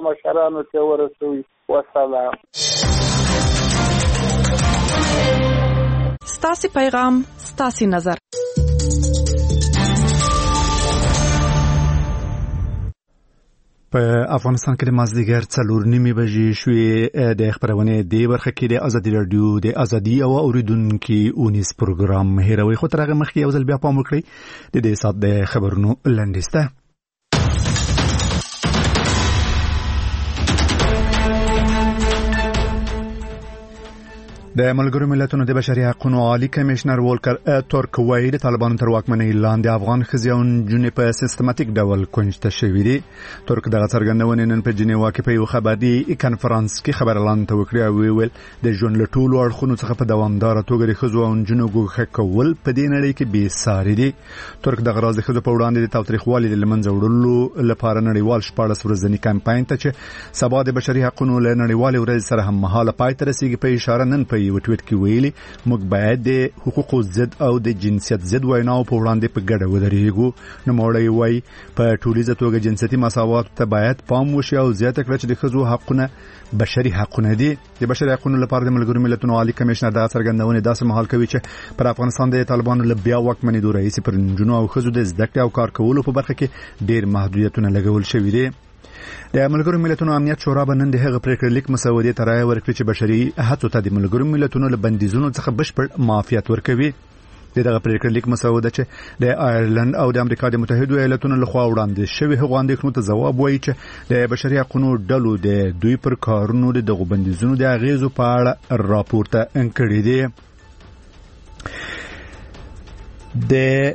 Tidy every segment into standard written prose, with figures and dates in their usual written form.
مشرانو ته ورسوي. والسلام. ستاسي پیغام ستاسي نظر. په افغانستان کې د مازدیګر 4:30 بجې شوې. د خبرونه دی برخه کې د ازادي رادیو د ازادي او اوریدونکو اونیس پروګرام هیروي خو ترغه مخکې یو ځل بیا پام وکړئ د دې سات د خبرونو لنډیسته. د ملګرو ملتونو د بشري حقوقو عالی کمشنر وولکر تورک وایي د طالبانو تر واکمنۍ لاندې افغان ښځې او نجونې په سیستماتیک ډول کونجته شوې دي. تورک دغه څرګندونې نن په جنیوا کې په یو خبري کانفرنس کې خبرلاند ته وکړه او ویل د ژوند له ټولو اړخونو څخه په دوامدار توګه د ښځو او نجونو ګوښه کول په دې نړۍ کې بې ساري دي. تورک دغه راز د ښځو په وړاندې د تاوتریخوالي د لمنځه وړلو لپاره نړیوال 14 ورځنی کمپاین ته چې سبا د بشري حقوقو له نړیوال ورځ سره هم مهاله پای ته رسیدي په اشاره نن په یو ټویټ کې ویلي موږ باید د حقوقو ضد او د جنسیت ضد ویناو په وړاندې په ګډه ودرېږو. نو موړی وای په ټولیزه توګه جنسيتي مساوات ته باید پام وشي او زیاته کړه چې د ښځو حقونه بشري حقونه دي. د بشري حقوقو لپاره د ملګرو ملتونو عالی کمشنر د څرګندونې داسې مهال کوي چې پر افغانستان د طالبانو له بیا واکمنۍ دوه رئیس پر نجونو او ښځو د زده کړې او کار کولو په برخه کې ډېر محدودیتونه لګول شوي دي. د ملګرو ملتونو امنیت شورا به نن د هغه پریکړه لیک مسودې ته رائے ورکړي چې بشري هڅو ته د ملګرو ملتونو له بندیزونو څخه بشپړ معافیت ورکوي. دغه پریکړه لیک مسوده چې د آیرلند او د امریکا د متحده ایالاتونو لخوا وړاندې شوی هغه اندېښنو ته ځواب وایي چې د بشري حقوقو ډلو د دوی پر کارونو د دغو بندیزونو د اغیزو په اړه راپورته کړی دی. د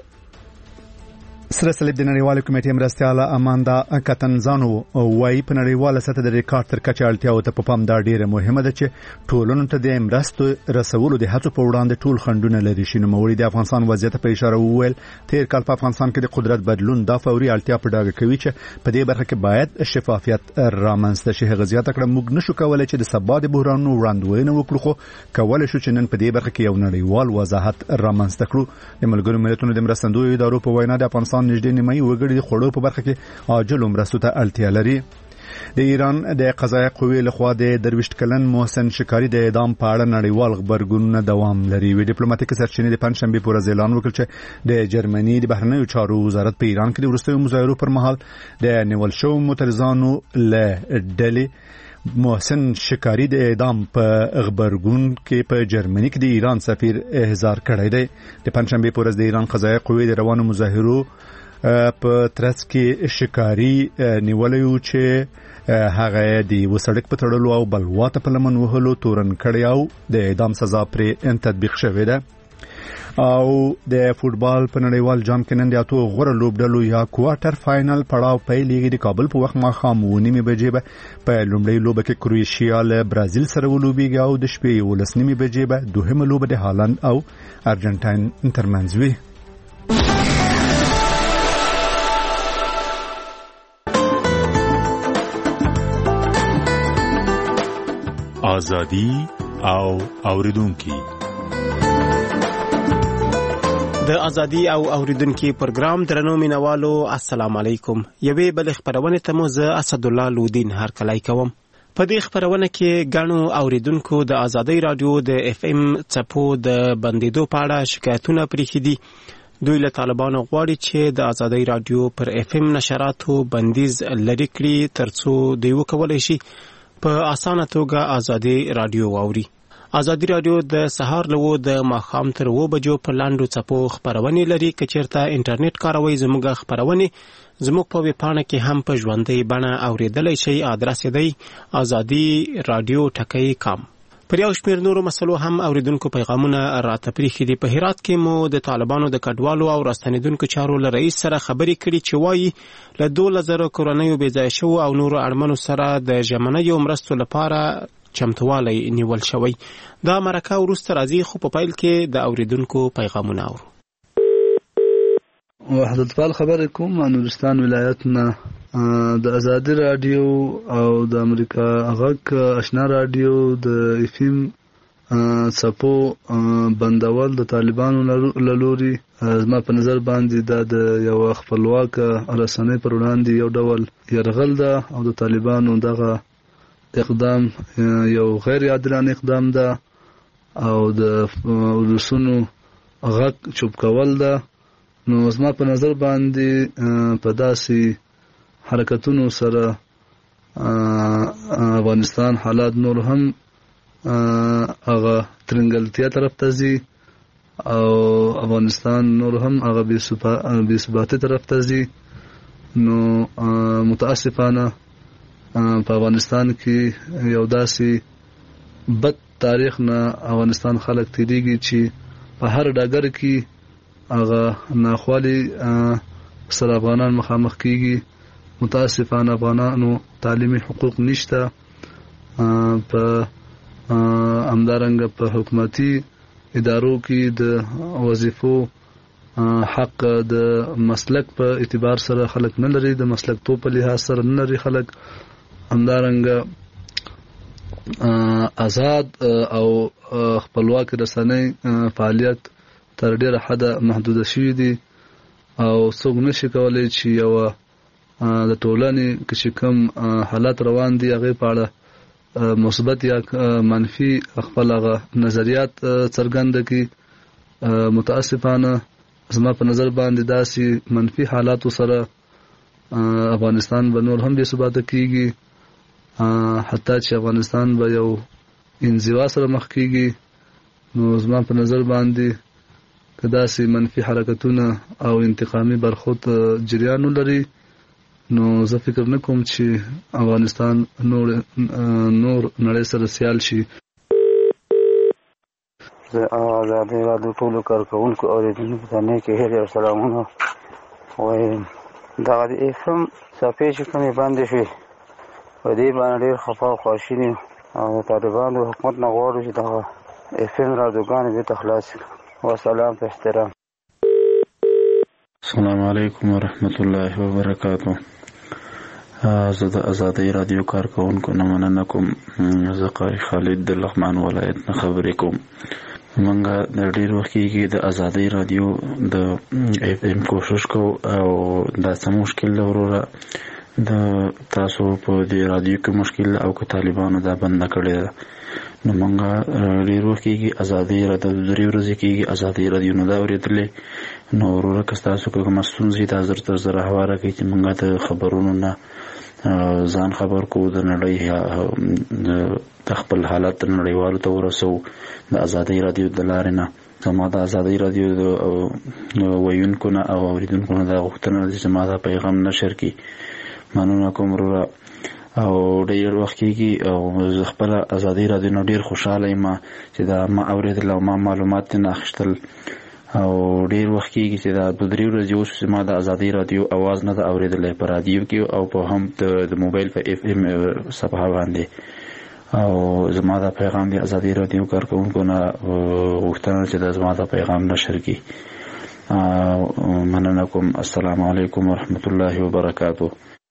سره صلیب د نړیوال کمیټې مرستياله اماندا کاتنزانو وايي په نړیواله سطح د ریکارډ تر کچه اړتیاو ته په پام دا ډیره مهمه ده چې ټولنو ته د مرستو رسولو د هڅو په وړاندې ټول خنډونه لري. شنو موري د افغانستان وضعیت په اشاره وویل تیر کال په افغانستان کې د قدرت بدلون د فوري اړتیا په ډاګه کوي چې په دې برخه کې باید شفافیت رامنځته شي. هغه زیاته کړه موږ نشو کولای چې د سبا د بحرانونو وړاندوینه وکړو خو کولای شو چې نن په دې برخه کې یو نړیوال وضاحت رامنځته کړو. د ملګرو ملتونو د مرستندوی ادارو په وینا د افغانستان نږدې نیمایي وګړي د خوړو په برخه کې عاجل مرستو ته اړتیا لري. د ایران د قضایي قوې لخوا د 23 کلن محسن شکاری د اعدام په اړه نړیوال خبرګونونه دوام لري. وی ډیپلوماټیک سرچینې د پنځشنبه پر ورځ اعلان وکړ چې د جرمني د بهرنیو چارو وزارت په ایران کې د وروستیو مظاهرو پر مهال د نیول شو معترضانو له ډلې محسن شکاری د اعدام په خبرګون کې په جرمني کې د ایران سفیر احضار کړی دی. د پنځشنبه پر ورځ د ایران قضایي قوې د روانو مظاهرو په ترڅ کې شکاری نیولیو چې هغه دی وسړک په تړلو او بلواته په لمن وهلو تورن کړی او د اعدام سزا پر تطبیق شوې ده. او د فوتبال په نړیوال جام کې نن د اتو غوړه لوبډلو یا کوارټر فائنل پړاو پیلېږي. د کابل په وخت ماښام 9:30 بجې به په لومړۍ لوبه کې کروشیا له برازیل سره ولوبېږي او د شپې 11:30 بجې به دوهمه لوبه د هالند او ارجنټاین ترمنځ وي. آزادی او اوریدونکو د ازادي او اوریدونکو پروګرام درنو مینوالو السلام علیکم. یوې بل خبرونه ته مو زه اسد الله لودین هر کله کوم. په دې خبرونه کې غنو اوریدونکو د ازادي رادیو د اف ام چپو د بندیدو په اړه شکایتونه پرې دي. دوی له طالبانو غواړي چې د ازادي رادیو پر اف ام نشراتو بندیز لري کړي ترڅو دوی وکولای شي په اسانه توګه ازادي رادیو واوري. ازادي رادیو د سهار له د ماښام تر 2 بجو په لاندو چپو خبرونه لري. کچېرته انټرنیټ کاروي زموږ خبرونه زموږ په ویبپاڼه کې هم په ژوندۍ بڼه اوریدلای شي. ادرس دی azadi.radio.com. پر یو شمېر نورو مسلو هم اوریدونکو پیغامونه راته پریښي دي. په هرات کې مو د طالبانو د کډوالو او راستنیدونکو چارو له رئیس سره خبرې کړي چې وایي له 2000 کورنیو بېځایه شو او نورو اړمنو سره د ژمنیو مرستو لپاره چمتوالی نیول شوی. دا مرکه وروسته راځي خو په پیل کې د اوریدونکو پیغامونه اورو. وحدت پال خبرې کوم. نورستان ولایتنا د ازادي رادیو او د امریکا غږ آشنا رادیو د اف ام څپو بندول د طالبانو لوري زما په نظر باندې دا د یو خپلواک رسنۍ پر وړاندې یو ډول یرغل ده او د طالبانو دغه اقدام یو غیر عادلانه اقدام ده او د ولسونو غږ چوپ کول ده. نو زما په نظر باندې په داسې حرکتونو سره افغانستان حالات نور هم هغه ترنګلتیا طرف ته ځي او افغانستان نور هم هغه بې ثباتۍ طرف ته ځي. نو متاسفانه په افغانستان کې یو داسې بد تاریخ نه افغانستان خلک تیریږي چې په هر ډګر کې هغه ناخوالي سره افغانان مخامخ کیږي. متاسفانه افغانانو تعلیمي حقوق نشته، په همدارنګه په حکومتي ادارو کې د وظیفو حق د مسلک په اعتبار سره خلک نه لري، د مسلک تو په لحاظ سره نه لري خلک. همدارنګه آزاد او خپلواک رسنۍ فعالیت تر ډیره حده محدوده شوی دي او څوک نشي کولای چې یو د ټولنې چې کوم حالات روان دي هغه په اړه مثبت یا منفي خپل نظریات څرګند کړي. متاسفانه زما په نظر باندې داسې منفي حالاتو سره افغانستان به نور هم بې ثباته کیږي، حتی چې افغانستان به یو انزوا سره مخ کیږي. نو زما په نظر باندې که داسې منفي حرکتونه او انتقامي برخورد جریان ولري نو زه فکر نه کوم چې افغانستان نور نړۍ سره سیال شي. زه آزادۍ راډیو ټولو کارکوونکو اورېدونکو ته نیکې هیلې او سلامونه وایم. دغه د اف ام صفحې چې کومې بندې شوې په دې باندې ډېر خفه او خواشیني یو او د طالبانو حکومت نه غواړو چې دغه اف ام راډیوګانې بېرته خلاص کړي. وسلام په احترام. السلام علیکم ورحمت الله وبرکاتو. زه د آزادۍ رادیو کارکوونکو نه مننه کوم. زه قاری خالد د لغمان ولایت نه خبرې کوم. موږ د ډېر وخت کېږي د آزادۍ رادیو د اف ام کوشش کوو او دا څه مشکل ده وروره د تاسو په دې رادیو کې مشکل او که طالبانو دا بنده کړې ده. نو موږ ډېر وخت کېږي آزادۍ رادیو 3 ورځې کېږي آزادۍ رادیو نه دا اورېدلې. نو وروره که ستاسو کومه ستونزه دا زر تر زر هواره کوي چې موږ د خبرونو نه ځان خبر کوو، د نړۍ د خپل حالت نړیوالو ته ورسوو د آزادۍ رادیو د لارې نه. زما د آزادۍ رادیو د ویونکو نه او اورېدونکو نه دا غوښتنه ده چې زما دا پیغام نشر کړي. مننه کوم وروره. او ډېر وخت کېږي او زه خپله آزادۍ رادیو نه ډېر خوشحاله یم چې دا ما اورېدل او ما معلومات ترې اخیستل. او ډېر وخت کېږي چې دا 2-3 ورځې اوس زما د آزادۍ رادیو اواز نه ده اورېدلی په رادیو کې او په هم د موبایل په اف ام صفحه باندې. او زما دا پیغام د آزادۍ رادیو کارکوونکو نه غوښتنه چې دا زما دا پیغام نشر کړي. مننه کوم. السلام علیکم ورحمت الله وبرکاتو.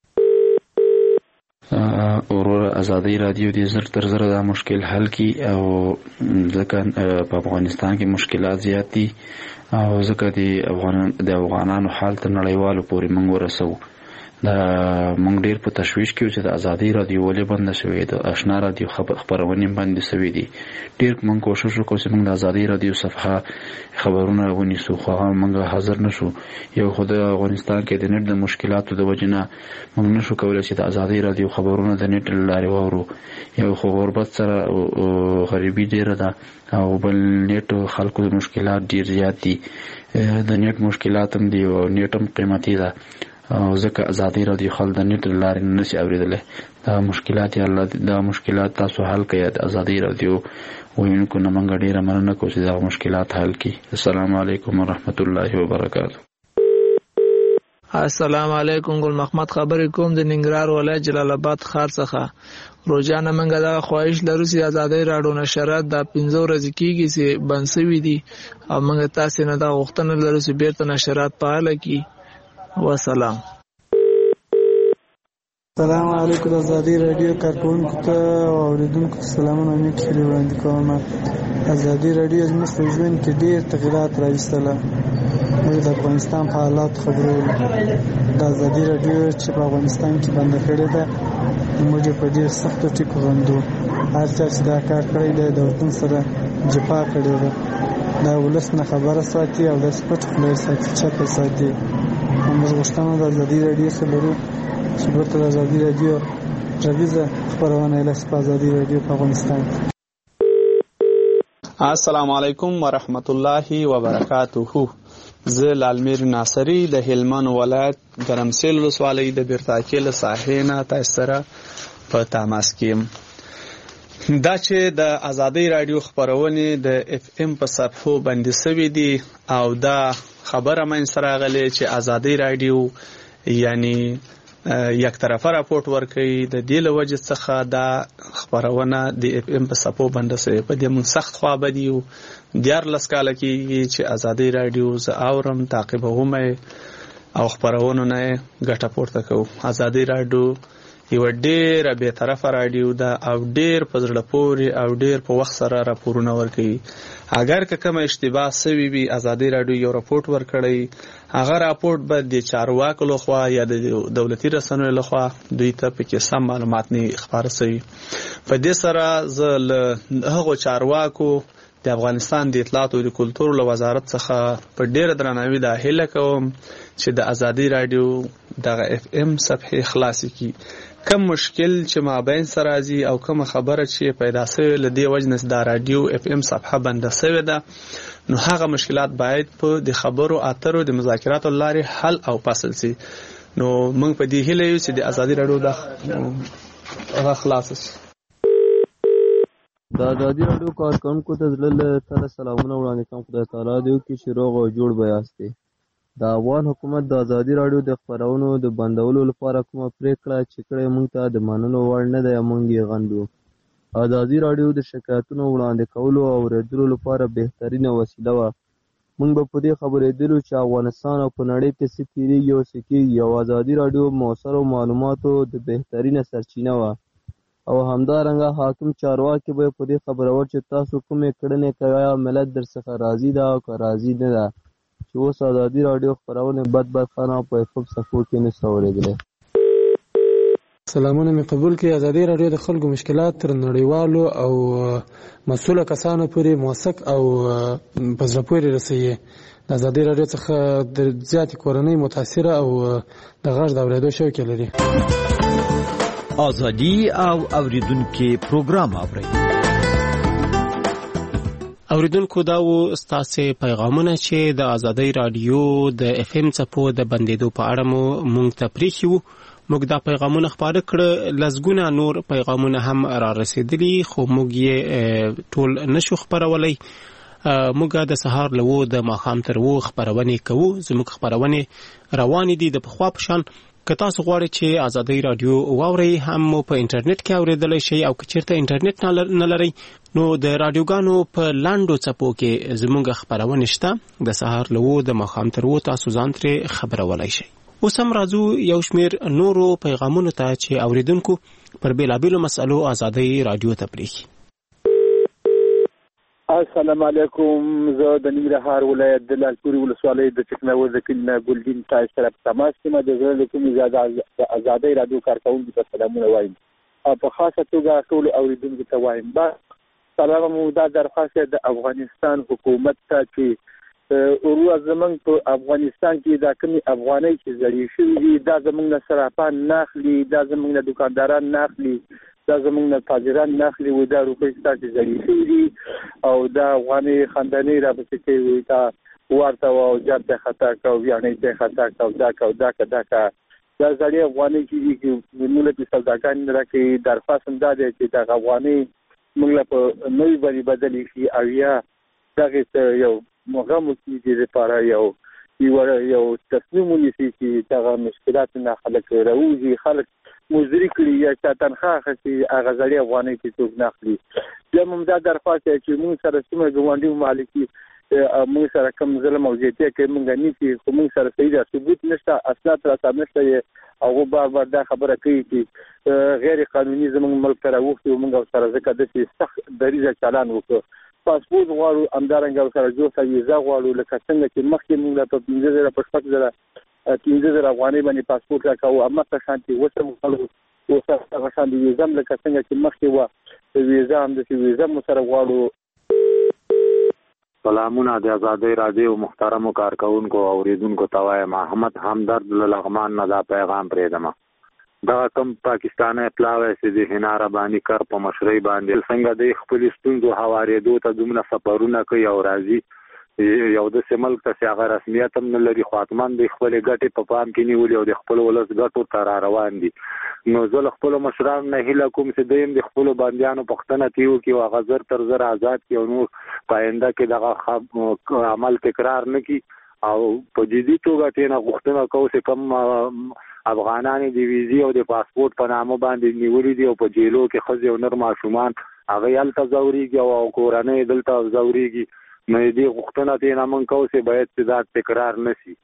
وروره آزادۍ رادیو دې زر تر زره دا مشکل حل کړي او ځکه په افغانستان کې مشکلات زیات دي او ځکه د افغانانو حال تر نړیوالو پورې موږ ورسوو. دا موږ ډېر په تشویش کې چې د آزادۍ رادیو ولې بنده شوې ده، آشنا رادیو خپرونې بندې شوې دي. ډېر موږ کوشش وکړو چې موږ د آزادۍ رادیو صفحه خبرونه ونیسو خو هغه موږ حاضر نشو. یو خو د افغانستان کې د نت د مشکلاتو د وجې نه موږ نشو کولی چې د آزادۍ رادیو خبرونه د نت له لارې واورو. یو خو غربت سره غریبي ډېره ده او بل نت خلکو د مشکلات ډېر زیات دي. د نت مشکلات هم دي او نت هم قیمتي ده او ځکه آزادۍ رادیو خلک د نت له لارې نشي اورېدلی. دا مشکلات تاسو حل کړئ. د آزادۍ رادیو ویونکو نه موږ ډېره مننه کوو چې دا مشکلات حل کړي. السلام علیکم ورحمت الله وبرکاتو. السلام علیکم. ګل محمد خبرې کوم د ننګرهار ولایت جلال آباد ښار څخه. روزانه موږ دا خواهش لرو چې آزادۍ راډیو نشرات دا 15 ورځې کېږي چې بند شوي دي او موږ تاسې نه دا غوښتنه لرو چې بیرته نشرات فعاله کړي. وسلام. السلام علیکم. د ازادي رادیو کارکونکو ته او اوریدونکو ته سلامونه او نیک هیلې وړاندې کوم. ازادي رادیو زموږ په ژوند کې ډېر تغیرات راوستله. موږ د افغانستان په حالات خبرولو. د ازادي رادیو چې په افغانستان کې بنده کړې ده، موږ په ډېر سختو ټکو غندو. هر چا چې دا کار کړی دی د وطن سره جفا کړې ده. دا ولس نه خبره ساتي او داسې پټ خوله یې ساتي، چپه ساتي. موږ غوښتنه د ازادي رادیو څخه لرو چې بیرته د ازادي رادیو غږیزه خپرونه یې په ازادي رادیو په افغانستان. السلام علیکم ورحمت الله وبرکاته. زه لالمیر ناصری د هلمند ولایت ګرمسیل ولسوالۍ د بیرتاکې له ساحې نه تاسو سره په تماس کې یم. دا چې د ازادي رادیو خپرونې د اف ام په صفحو باندې سوي دي او دا خبره من سره غلې چې ازادي رادیو یعنی یک طرفه راپورټ ورکوي، د دې له وجې څخه دا خپرونه د اف ام په صفحو باندې سوي. په دې موږ سخت خوابدي یو. 14 کاله کېږي چې ازادي رادیو زه اورم، تعقیبوم او خپرونو نه ګټه پورته کوو. ازادي رادیو یو ډېر بې طرفه رادیو ده او ډېر په زړه پورې او ډېر په وخت سره راپورونه ورکوي. اگر که کومه اشتباه سوي وي، ازادي رادیو یو راپورټ ورکړی، هغه راپورټ به د چارواکو لخوا یا د دولتي رسنیو لخوا دوی ته پکې سم معلومات نه خپاره سوي. په دې سره زه له هغو چارواکو د افغانستان د اطلاعات او د کلتور له وزارت څخه په ډېر درناوي دا هیله کوم چې د ازادي رادیو دغه اف ام صفحې خلاصې کړي. کم مشکل چې مابین سره راځي او کوم خبره چې پیدا شوې له دې وجه نه د رادیو اف ام صفحه بنده شوې ده، نو هغه مشکلات باید په د خبرو اترو د مذاکراتو لارې حل او فصل شي. نو موږ په دې هیله یو چې د ازادي رادیو د خلاص شي. د ازادي رادیو کارکونکو ته زړه له تله سلامونه وړاندې کوم. خدای تعالی دې وکړي چې روغ او جوړ به یاستئ. د افغان حکومت د ازادي رادیو د خپرونو د بندولو لپاره کومه پریکړه چې کړې موږ ته د منلو وړ نه ده، موږ یې غندو. ازادي رادیو د شکایتونو وړاندې کولو او اورېدلو لپاره بهترینه وسیله وه. موږ به په دې خبرېدلو چې افغانستان او په نړۍ کې څه تېرېږي او څه کېږي، او ازادي رادیو مؤثرو معلوماتو د بهترینه سرچینه وه. او همدارنګه حاکم چارواکي به په دې خبرول چې تاسو کومې کړنې کوئ، ملت درڅخه راضي ده او که راضي نه ده. چې اوس ازادي رادیو خپرونې بدخانه په اف ام صفحو کې نه شو اورېدلی. سلامونه مې قبول کړي. ازادي رادیو د خلکو مشکلات تر نړیوالو او مسؤله کسانو پورې موثق او په زړه پورې رسوي. د ازادي رادیو څخه د زیاتې کورنۍ متاثره او د غږ د اورېدو شوق لري. ازادي او اوریدونکو پروګرام اوري. اوریدونکو دا و ستاسو پیغامونه چې د ازادي رادیو د اف ام صفحو د بندیدو په اړه مونږ ته پریښیو. موږ دا پیغامونه خپاره کړ، لزګونه نور پیغامونه هم را رسیدلي، خو موږ یې ټول نشو خپرولای. موږ د سهار له و د ماښام تر و خپرونې کوو. زموږ خپرونې روانې دي د پخوا په شان. که تاسو غواړئ چې ازادي رادیو واورئ، هم په انټرنیټ کې اوریدلی شئ، او که چیرته انټرنیټ نه لرئ نو د رادیوګانو په لاندو څپو کې زموږ خپرونې شته. د سهار له و د ماښام تر و تاسو ځان ترې خبرولای شئ. اوس هم راځو یو شمېر نورو پیغامونو ته چې اوریدونکو پر بېلابېلو مسألو ازادي رادیو ته پرېښي. السلام علیکم. زه د ننګرهار ولایت د لالپورې ولسوالۍ د چکناوز د کلي نه ګلدین تاسو سره په تماس کې یم. د زړه له کومې د ازادۍ رادیو کارکوونکو ته سلامونه وایم، په خاصه توګه ټولو اوریدونکو ته وایم. سلام مو دا درخواست د افغانستان حکومت ته چې ورو زمونږ په افغانستان کې دا کومې افغانۍ چې زړې شوي دي دا زمونږ نه صرافان نه اخلي، دا زمونږ نه دکانداران نه اخلي، دا زمونږ نه تاجران نه اخلي. وایي دا روپۍ ستاسې زړې شوي دي او دا افغانۍ خندنۍ راپسې کوي، وایي تا ورته وه او جاب ته خطا که او ویاڼۍ ته یې خطا که او دا که او دا که دا که. دا زړې افغانۍ چې دي موږ له پې سوداګانې نه راکوي. درخواست هم دا دی چې دغه افغانۍ موږ له په نوي باندې بدلې شي او یا دغې ته یو مغم وکړي، دې لپاره یو تصمیم ونیسي چې دغه مشکلات نه خلک راوځي، خلک مزدوري کړي یا چا تنخواه اخلي، هغه زړې افغانۍ چې څوک نه اخلي. بیا هم دا درخواست دی چې موږ سره څومره ګاونډي ممالکي موږ سره کوم ظلم او زیاتي کوي موږ نیسي، خو موږ سره صحیح ثبوت نشته، اسناد را سره نشته هغه بار دا خبره کوي چې غیر قانوني زموږ ملک ته راوښتي او موږ سره ځکه د سخت دریځه چالان وکړو پاسپورت غواړو همدارنګه سره جوړه ویزا غواړو لکه څنګه چې مخکې موږ په 15,000 افغانۍ باندې پاسپورت راکاو اما څه شانتي وسه غواړو او څه شانتي ویزا لکه څنګه چې مخکې و ویزا هم د ویزا مو سره غواړو. سلامونه د آزادۍ رادیو محترمو کارکونکو او اوریدونکو ته وایم محمد همدرد له لغمان نه دا پیغام پرېږدم. دغه کم پاکستاني پلاوی چې د حنا رباني کار په مشرۍ باندې څنګه د خپل ستونزو هوارېدو ته دومره سفرونه کوي او راځي یو د ملک ته چې هغه رسمیت هم نه لري خو حتماً د خپلې ګټې په پام کې نیولي او د خپل ولس ګټو ته را روان دي. نو زه له خپلو مشرانو نه هیله کوم چې دوی هم د خپلو بندیانو پوښتنه ترې وکړي او هغه زر تر زر آزاد کړي او نور په آینده کې دغه عمل تکرار نه کړي او په جدي توګه ترې نه غوښتنه کوو چې کوم افغانان د ویزې او د پاسپورت په نامه باندې نیولي دي او په جیلو کې ښځې او نر ماشومان هغه هلته ځورېږي او کورنۍ دلته ځورېږي. نو دې غوښتنه ترې نه موږ کوو چې باید چې دا تکرار نه شي.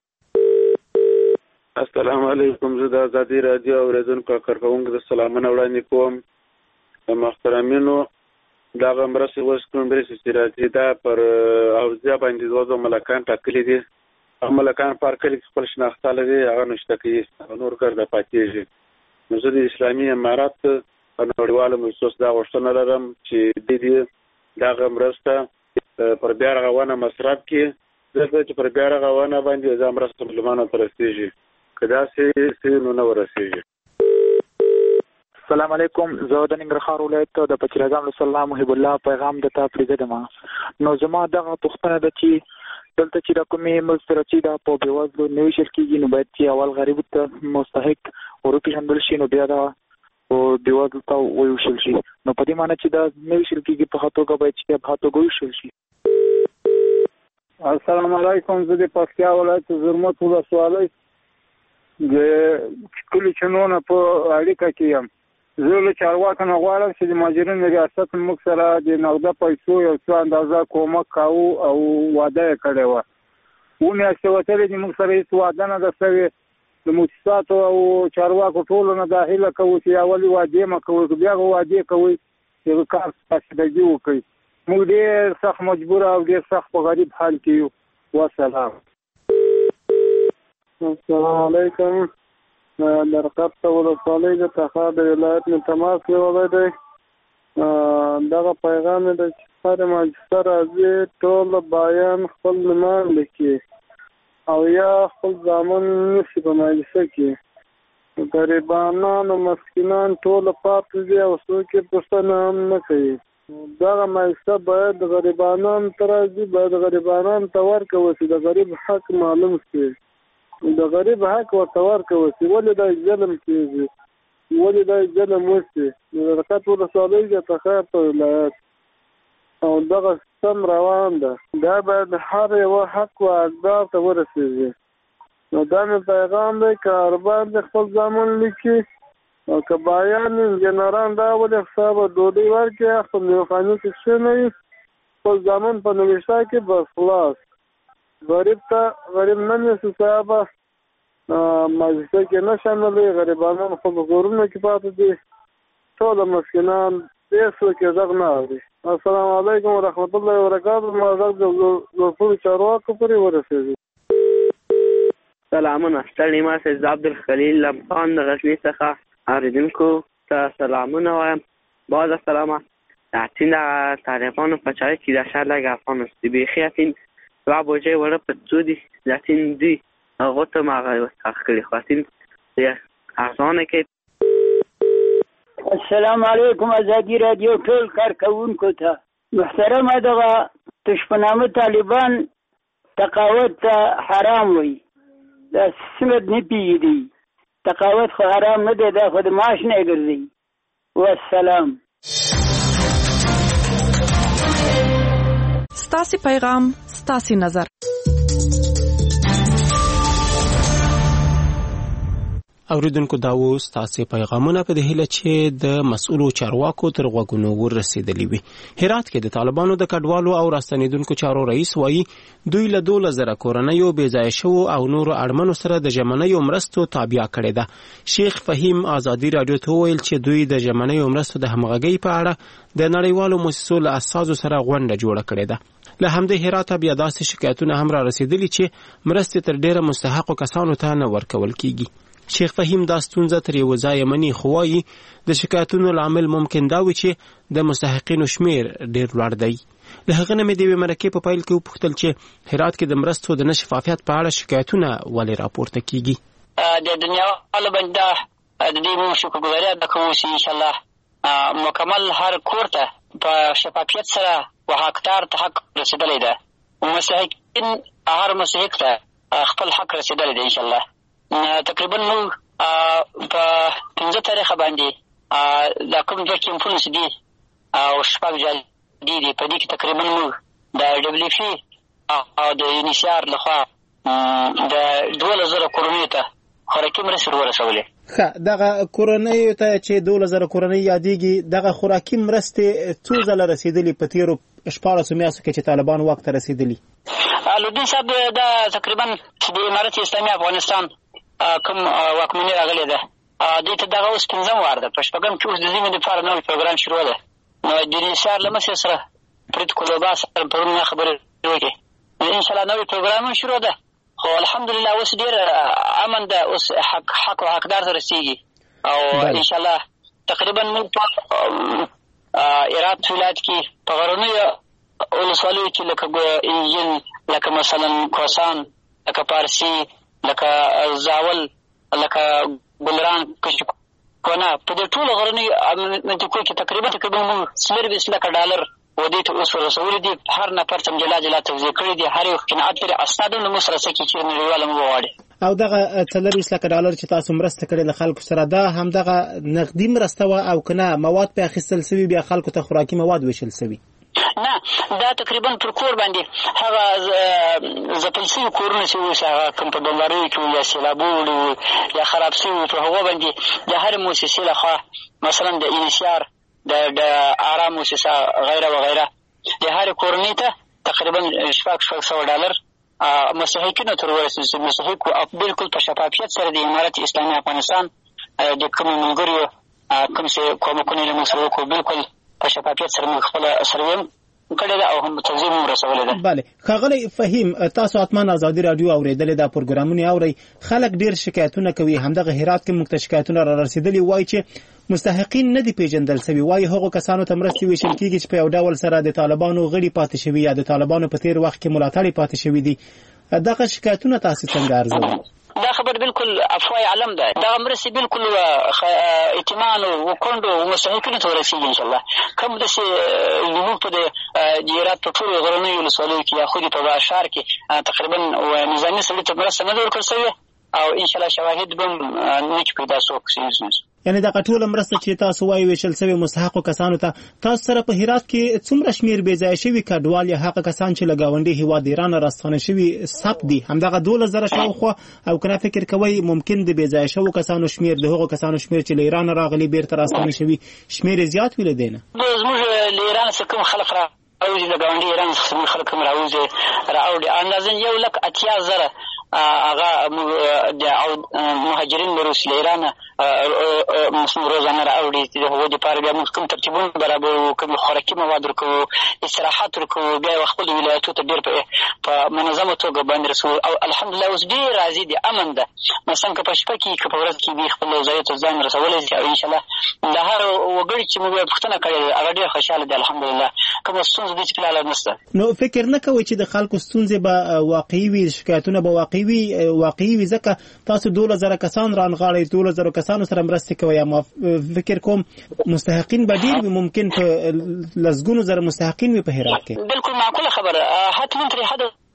السلام علیکم. زه د آزادۍ رادیو اورېدونکو کارکوونکو ته سلامونه وړاندې کوم. د محترمینو دغه مرستې اوس کوم مرستې چې راځي دا پر حوزه باندې دوه ملکان ټاکلي دي. هغه ملکان په هر کلي کې خپل شناخته لري هغه نشته کوي نور ګرده پاتېږي. نو زه د اسلامي امارات په نړیوالو مجلس دا غوښتنه لرم چې دې دغه مرسته پر بیا رغونه مصرف کړي ځکه چې پر بیا رغونه باندې دا مرسته مظلومانو ته رسېږي که داسې نو نه ورسېږي. السلام علیکم. زه د ننګرهار ولایت د پچیر اعظم رسول الله محب الله پیغام د تا پرېږدم. نو زما دغه پوښتنه ده چې دلته چې د کومې ملک سره چې دا په بېوزلو نه ویشل کېږي نو باید چې اول غریب ته مستحق وروپېژندل شي نو بیا دا بېوزلو ته وویشل شي. نو په دې معنی چې دا نه ویشل کېږي په ښه توګه باید چې په ښه توګه وویشل شي. السلام علیکم. زه د پکتیا ولایت زرمت ولسوالۍ د کلي چنونه په اړیکه کې یم. زه له چارواکو نه غواړم چې د مهاجرینو ریاست موږ سره د نغده پیسو یو څه اندازه کومک کوو او وعده یې کړې وه. میاشتې وتلې دي موږ سره هېڅ وعده نه ده شوې. د مؤسساتو او چارواکو ټولو نه دا هیله کوو چې یا ولې وعدې مه کوئ که بیا به وعدې کوئ چې کار پاشیدګي وکړئ. موږ ډېر سخت مجبوره او ډېر سخت په غریب حال کې یو. والسلام. السلام علیکم. در قبط ولسوالۍ د تخار د ولایت نه تماس نیولی دی. دغه پیغام دی چې هر مجلس راځي ټول بایان خپل نومان لیکي او یا خپل زامن نیسي په مجلسه کې. غریبانان او مسکینان ټول پاتې دي او څوک یې پوښتنه هم نه کوي. دغه مجلسه باید غریبانان ته راځي باید غریبانان ته ورکوي چې د غریب حق معلوم شي. د غریب حق ورته ورکوي چې ولې دا ظلم کېږي ولې دا ظلم وشي. د رقت ولسوالۍ د تخار په ولایت او دغه سم روان ده. دا باید هر یوه حق و حقدار ته ورسېږي. نو دا مې پیغام دی که اربان د خپل زامن لیکي او که بایان انجنران دا ولې حسابه ډوډۍ ورکړي خپل میوخاني کې کښېنوي خپل زامن په نوشته کې بس خلاص. غریب ته غریب نه نیسي صاحبه مجلسه کې نه شاملوي. غریبانان خو په کورونو کې پاتې دي. ټول مسکینان هېڅوک یې غږ نه اوري. السلام علیکم ورحمت الله وبرکاتو. ما غږ د ټولو چارواکو پورې ورسېږي. سلامونه. ستړي ما سید عبدالخلیل لمخان د غزني څخه اورېدونکو ته سلامونه وایم. باز سلامه. اتین طالبانو په چاره کې د شهر لږ افغان است بیخي اتین و بوجه وړه په څو دي ځاتین دي هغه ته ما غوښتل کړی خو اتین ارزانه کې. السلام علیکم. آزادی رادیو ټول کارکوونکو ته محترمه دغه تشپنامه طالبان تقاوت ته حرام وي. دا سمت نه پیږي. تقاوت خو حرام نه دی دا خو د معاش نه ګرځي. والسلام. ستاسي پیغام ستاسي نظر. اوریدونکو دا اوس تاسو پیغامونه په دې هیله چې د مسؤلو چارواکو تر غوږونو ورسېدلي وي. هرات کې د طالبانو د کډوالو او راستنیدونکو چارو رئیس وایي دوی له 12,000 کورنیو بېځایه شوو او نورو اړمنو سره د ژمنیو مرستو تابع کړې ده. شیخ فهیم ازادي راډیو ته وویل چې دوی د ژمنیو مرستو د همغږۍ په اړه د نړیوالو مؤسسو له اساسو سره غونډه جوړه کړې ده. له همدې هراته بیا داسې شکایتونه هم را رسېدلي چې مرستې تر ډېره مستحقو کسانو ته نه ورکول کیږي. شیخ فهیم دا ستونزه تر یو ځایه مني، خو وایي د شکایتونو لامل ممکن دا وي چې د مستحقینو شمیر ډېر لوړ دی. له هغه نه مې د یوې مرکې په پیل کې وپوښتل چې هرات کې د مرستو د نه شفافیت په اړه شکایتونه ولې راپورته کیږي. د دنیاوالو باندې د دې موږ شکرګزاري ادا کوو چې انشاءالله مکمل هر کور ته په شفافیت سره و حقدار ته حق رسېدلی ده. مستحقین هر مستحق ته خپل حق رسېدلی ده انشاءالله. تقریبا موږ په 15 تاریخه باندې دا کوم 2 کیمپونه چې دي او 6 جالي دي په دې کې تقریبا موږ د WFP او د UNHCR لخوا د 12,000 کورنیو ته خوراکي مرستې ورسولې. دغه کورنیو ته چې 12,000 کورنۍ یادېږي، دغه خوراکي مرستې څو ځله رسېدلي په تېرو 14 میاشتو کې چې طالبان واک ته رسېدلي؟ لودین صاحب دا تقریبا د امارت اسلامي افغانستان کوم واکمني راغلې ده دوی ته دغه اوس 5م وار ده. په 6م کې اوس د ځینو دپاره نوی پروګرام شروع ده. نو د UNHCR له مشر سره فرید کولوبا سره پرون خبرې وکړې. انشاءالله نوی پروګرام شروع ده، خو الحمدلله اوس ډېر امن ده، اوس حق او حقدار ته رسېږي. او انشاءالله تقریبا موږ په هرات ولایت کې په غرنیو ولسوالیو کې لکه انجیل، لکه مثلا کوسان، لکه پارسي، لکه زاول، لکه ګلران، کونه، په دې ټولو غرنیو منطقو کې تقریبا موږ $24,00,000 ودې ته اوس ورسولي دي. هر نفر ته جلا توزیع کړي دي، هر یو قناعت لري، اسناد هم موږ سره څه کې چې نړیواله موږ وغواړي. او دغه $24,00,000 چې تاسو مرسته کړې له خلکو سره، دا همدغه نقدي مرسته وه او که نه مواد په اخیستل سوي بیا خلکو ته خوراکي مواد ویشل سوي؟ نه، دا تقریبا پر کور باندې هغه ځپل سوي کورونه چې اوس هغه کوم په بمباریو کې یا سیلابو وړي یا خراب سوي، په هغو باندې د هرې مؤسسې لخوا مثلا د UNHCR، د آرام مؤسسه غیره وغیره، د هرې کورنۍ ته تقریبا $600 مستحقینو ته ورسېږي چې مستحق بالکل په شفافیت سره د امارت اسلامي افغانستان د کومو ملګریو کوم چې کومکونه یې موږ سره وکړو بالکل په شفافیت سره موږ خپله سروې کړې ده او هم توضیح هم رسولې ده. بله ښاغلی فهیم، تاسو حتما ازادي راډیو اورېدلې دا پروګرامونه اورئ. خلک ډېر شکایتونه کوي، همدغه هرات کې موږ ته شکایتونه را رسېدلي، وایي چې مستحقین نه دي پیژندل سوي. وایي هغو کسانو ته مرستې ویشل کېږي چې په یو ډول سره د طالبانو غړي پاتې شوي یا د طالبانو په تېر وخت کې ملاتړي پاتې شوي دي. دغه شکایتونه تاسو څنګه ارزوئ؟ دا خبر بالکل افوای علم ده. دغه مرستې بالکل اطمینان او کونډو او مستحقینو ته ورسېږي انشاءالله. کوم داسې زموږ په د هرات په ټولو غرنیو ولسوالیو کې یا خود په ښار کې تقریبا نظامي سړي ته مرسته نه ده ورکړل سوې او انشاءالله شواهد به هم نه کې پیدا څوک. یعنې دغه ټوله مرسته چې تاسو وایي ویشل سوې مستحقو کسانو ته، تاسو سره په هرات کې څومره شمېر بېځایه شوي کډوال یا هغه کسان چې له ګاونډي هېواد ایران راستانه شوي ثبت دي همدغه 12,000 شاوخوا؟ او که نه فکر کوئ ممکن د بېځایه شوو کسانو شمېر د هغو کسانو شمېر چې له ایران راغلي بیرته راستانه شوي شمېر یې زیات وي له دې نه؟ زموږ له ایران څخه کوم خلک راوځي، د ګاونډي ایران څخه زموږ خلک هم راوځي اندازاً 1,80,000 هغه د مهاجرین لرو چې له ایرانه روزانه راوړي. د هغو دپاره بیا موږ کوم ترتیبونه برابروو، کوم خوراکي مواد ورکوو، استراحت ورکوو، بیا یې خپلو ولایتو ته ډېر په منظمه توګه باندې رسوو. او الحمدلله اوس ډېر راضي دي، امن ده. مثلا که په شپه کې که په ورځ کې دوی خپلو ځایو ته ځان رسولی شي او انشاءالله د هر وګړي چې موږ پوښتنه کړې ده هغه ډېر خوشحاله دي الحمدلله. کومه ستونزه دې چې فلحال نشته. نو فکر نه کوئ چې د خلکو ستونزې به واقعي وي، شکایتونه به واقعي وي ځکه تاسو 12,000 کسان رانغاړئ، 12,000 کسانو سره مرستې کوئ. فکر کوم مستحقین به ډېر وي، ممکن په لسګونو زره مستحقین وي په هرات کې. بالکل معقوله خبره، حتما ترې حد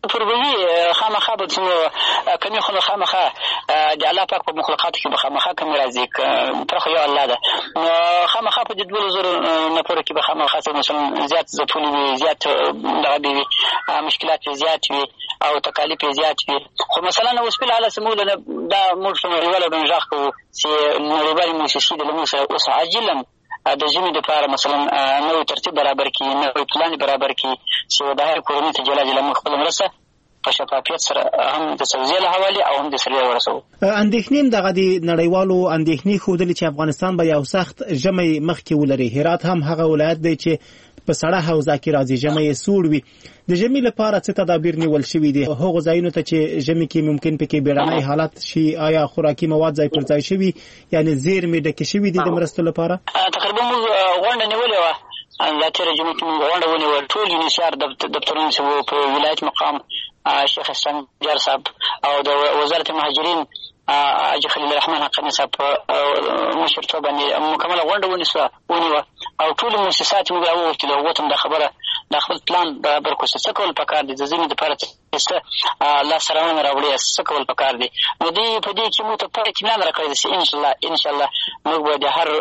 پربوي خامخا به کمې خو نو خامخا د الله پاک په مخلوقاتو کې به خامخا کمې راځي پر خو یو الله ده نو خامخا په دې 2000 نفرو کې به خامخا مثلا زیات ځپلي وي زیات دغه به وي مشکلات زیات وي او تکالیف زیات وي خو مثلا اوس په حاله سمول دا موږ نړیواله بنجاخ کوو چې نړیوالې موسسې د لموس اوس عاجلا د ژمي دپاره مثلا نوی ترتیب برابر کړي نوی پلان برابر کړي چې د هر کورنۍ ته جلا جلا موږ خپله مرسته په شفافیت سره هم د توزیع له حوالې او هم د سرې ورسوو. اندېښنې دغه د نړیوالو اندېښنې ښودلې چې افغانستان به یو سخت ژمی مخکې ولري. هرات هم هغه ولایت دی چې په سړه حوزه کې راځي ژمی یې سوړ وي. د ژمي لپاره څه تدابیر نیول شوي دي؟ هغو ځایونو ته چې ژمي کې ممکن پکې بیړنی حالت شي آیا خوراکي مواد ځای پر ځای شوي یعنې زیرمې ډکې شوي دي د مرستو لپاره؟ تقریبا موږ غونډه نیولې وه دا تېره جمعه کې موږ غونډه ونیول ټول یونیسیار دفترونه چې وو په ولایت مقام شیخ اسفندیار صاحب او د وزارت مهاجرین حاجي خلیل الرحمن حقانی صاحب مشرتوب باندې مکمله غونډه ونیوه او ټول مؤسسات موږ راوغوښتلو هغو ته هم دا خبره د خپل پلان برابر کړو چې څه کول پکار دي د ژمي دپاره څه لاسته راوړنه راوړي څه کول پکار دي نو دوی په دې کې موږ ته پوره اطمینان راکړی دی چې انشاءالله موږ به د هر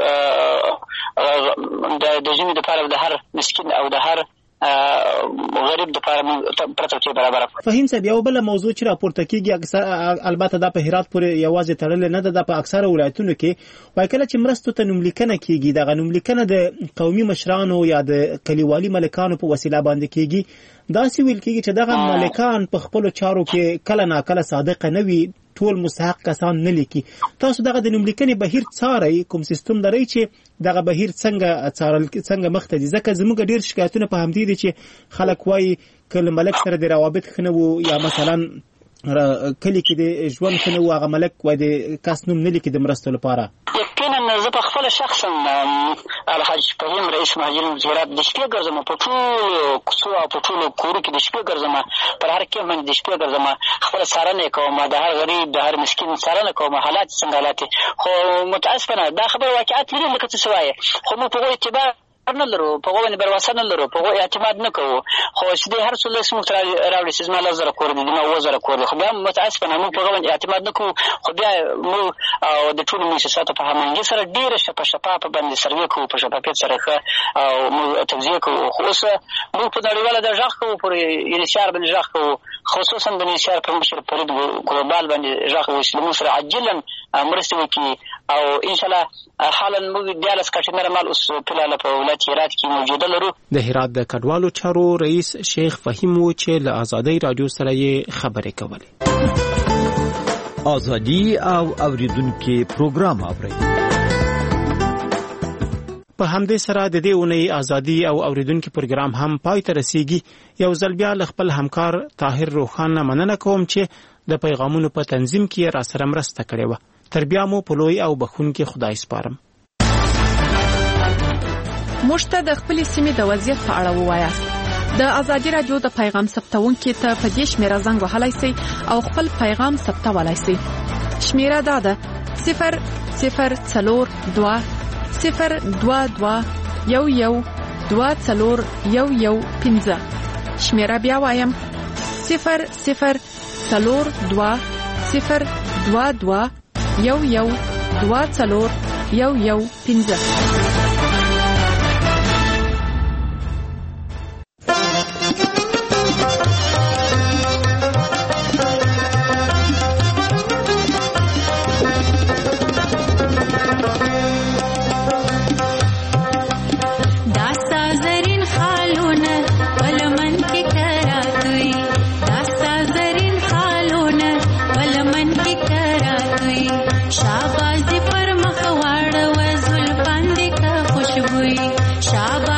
د ژمي دپاره د هر مسکین او د هر غریب دپاره پرته برابر. فهیم صاحب یو بله موضوع چې راپورته کېږي البته دا په هرات پورې یوازې تړلې نه ده دا په اکثره ولایتونو کې وایي کله چې مرستو ته نوملیکنه کېږي دغه نوملیکنه د قومي مشرانو یا د کلیوالي ملکانو په وسیله باندې کېږي داسې ویل کېږي چې دغه ملکان په خپلو چارو کې کله ناکله صادقه نه وي ټول مستحق کسان نه لیکي. تاسو دغه د نوملیکنې بهیر څارئ کوم سیستم لرئ چې دغه بهیر څنګه مخته ځي ځکه زموږ ډېر شکایتونه په همدې دي چې خلک وایي که له ملک سره د روابط ښه نه وو یا مثلا کلي کې د ژوند ښه نه وو هغه ملک وایي د کس نوم نه لیکي د مرستو لپاره. یقینا زه په خپله شخصا الحاج فهیم رئیس مهاجرین هرات د شپې ګرځم په ټولو کوڅو او په ټولو کورو کې د شپې ګرځم پر هر کیمپ باندې د شپې ګرځم خپله څارنه یې کوم د هر غریب د هر مسکین څارنه کوم حالات څنګه حالات خو متاسفانه دا خبره واقعیت لري لکه څه وایي خو موږ په هغو اعتبار نه لرو په هغو باندې برواسه نه لرو په هغو اعتماد نه کوو خو چې دی هر څه لس موږ ته راوړي چې زما 10,000 کور دي زما 7,000 کور دي خو بیا متاسفانه موږ په هغو باندې اعتماد نه کوو خو بیا موږ د ټولو مؤسساتو په هماهنګۍ سره ډېره شفافه باندې سروې کوو په شفافیت سره ښه او موږ توزیع کوو خو اوس موږ په نړیواله دا غږ کوو پر یونیسیار باندې غږ کوو خصوصا د یونیسیار په مشر فرید ګلوبال باندې غږ کوو چې موږ سره عاجلا مرستې وکړي او انشاءالله حالا موږ 14 کټینره مال اوس فلحاله په ولایت هرات کې موجوده لرو. د هرات د کډوالو چارو رئیس شیخ فهیم و چې له آزادۍ رادیو سره یې خبرې کولې. آزادي او اوریدونکو پروګرام اوري. په همدې سره د دې اونۍ آزادي او اوریدونکو پروګرام هم پای ته رسیږي. یو ځل بیا له خپل همکار طاهر روخان مننه کوم چې د پیغامونو په تنظیم کې را سره مرسته کړې وه. تر بیا مو په لوی او بخښونکي خدای سپارم. موږ ته د خپلې سیمې د وضعیت په اړه ووایاست. د ازادي رادیو د پیغام ثبتونکي ته په دې شمیره زنګ وهلی سئ او خپل پیغام ثبتولی سئ. شمیره دا ده 004 022 11 24115. شمیره بیا وایم 004 022 11 24115. शाबाश पर मखवाड़ व जुल्फान दिखा खुशबुई शाबाश